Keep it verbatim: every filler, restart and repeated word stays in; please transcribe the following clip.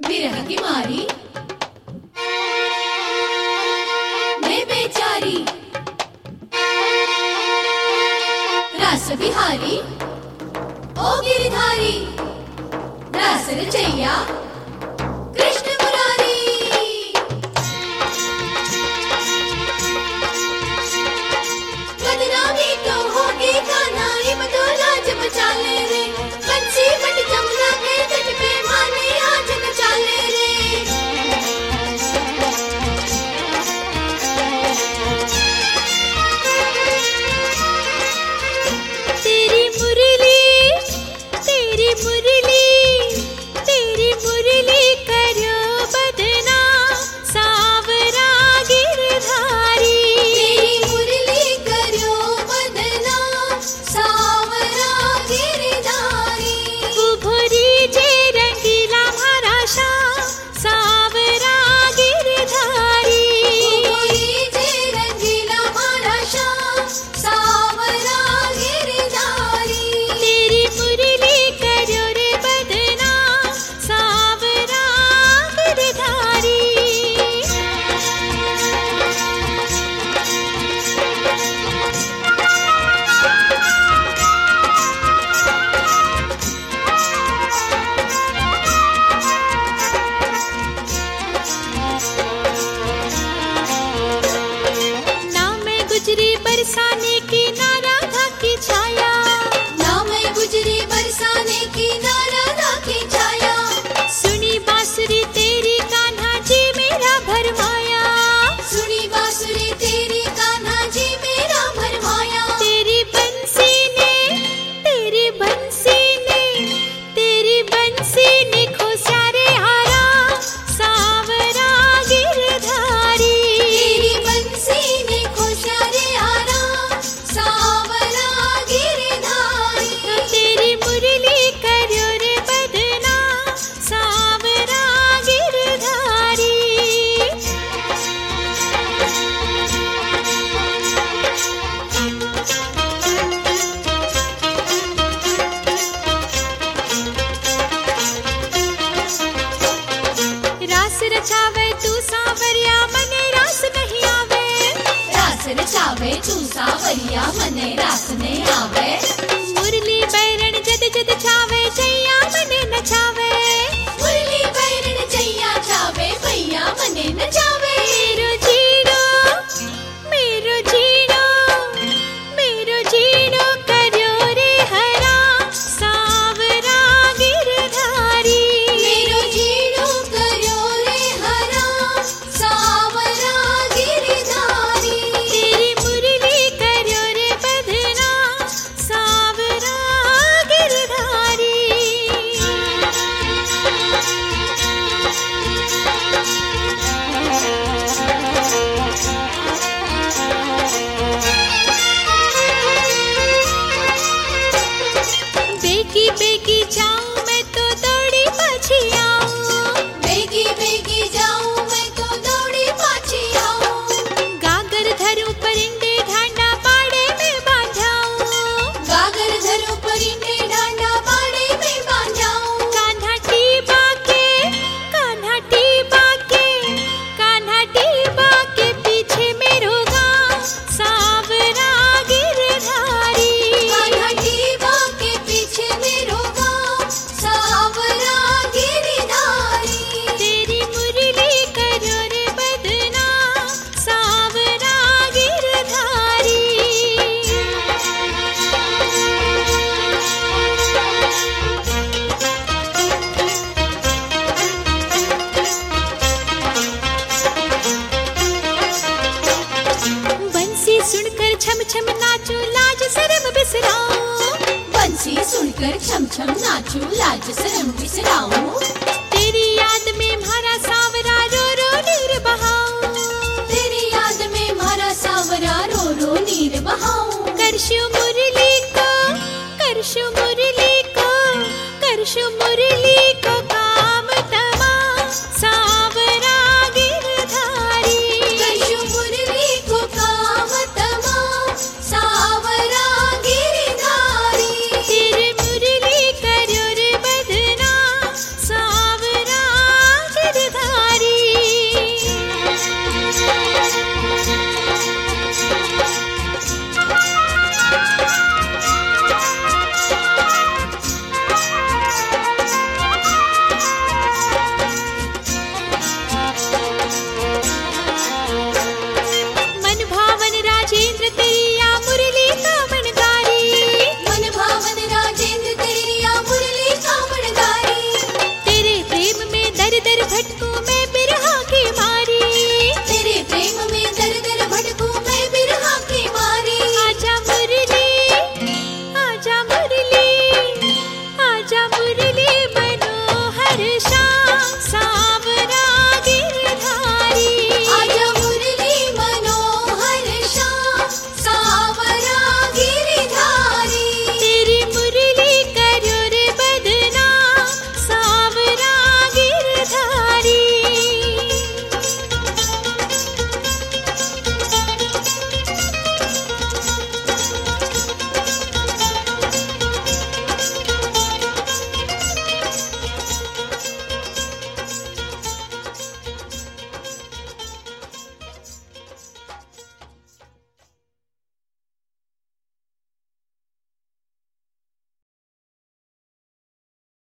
विरह की मारी मैं बेचारी रास बिहारी ओ गिरधारी रास रचैया कृष्ण मुरारी। बदनामी तो होगी कान्हा इम तो लाज बचा ले रे बंसी बट जमुना के तट पे माने आज नचा ले रे। तेरी मुरली तेरी मुरली तेरी मुरली करो बदना सावरा गिरधारी। तेरी मुरली करो बदना सावरा गिरधारी। उभरी जे रंगीला मारा शाह सावरा गिरधारी। उभरी जे रंगीला मारा शाह सावरा गिरधारी। तेरी मुरली करो रे बदना सावरा गिरधारी। ना मैं गुजरी बरसाने की ना राधा की छाया। ना मैं गुजरी बरसाने की ना राधा की छाया। सुनी बांसुरी तेरी कान्हा जी मेरा भरमाया। सुनी बांसुरी तेरी कान्हा जी मेरा भरमाया। तेरी बंसी ने तेरी बंसी ने तेरी बंसी ने खोसा रे हारा सावरा गिरधारी। तेरी बंसी ने खोसा रे हारा सावरा गिरधारी। तेरी मुरली करो रे बदना सावरा गिरधारी। रास रचावे तू सावरिया मने रास नहीं आवे। रास रचावे तू सावरिया मने रास ने आवे। मुरली बैरण जद जद छावे छैया मने नचावे। मुरली बैरण चैया छावे भैया मने नचावे। मेरो जीणो मेरो जीणो मेरो जीणो करो रे हरा सावरा गिरधारी। मेरो जीणो करो रे हरा सावरा गिरधारी। तेरी मुरली करो रे बदना सावरा गिरधारी। बेगी बेगी जाऊं मैं तो दौड़ी पाछी आऊं। बेगी बेगी जाऊं मैं तो दौड़ी पाछी आऊं। गागर धरूं परिंदे ढांडा पाड़े में बांधाऊं। गागर धरूं परिंदे ढांडा पाड़े में बांधाऊं। कान्हा टीबा के कान्हा टीबा के कान्हा टीबा के पीछे मेरो गाँव सावरा गिरधारी। कान्हा टीबा के पीछे मेरो गाँव सावरा गिरधारी। तेरी मुरली करो रे बदना सावरा गिरधारी। बंसी सुनकर छम छम नाचू लाज शर्म बिसराऊं। बंसी सुनकर छम छम नाचूं लाज शर्म बिसराऊं। तेरी याद में मारा सावरा रो रो नीर बहाऊं। तेरी याद में मारा सावरा रो रो नीर बहाऊं। करशु मुरली को करशु मुरली को करशु मुरली को काम तमाम सावरा गिरधारी। करशु मुरली को काम तमाम सावरा गिरधारी। तेरे मुरली करो रे बदना सा भट्टर भटकों में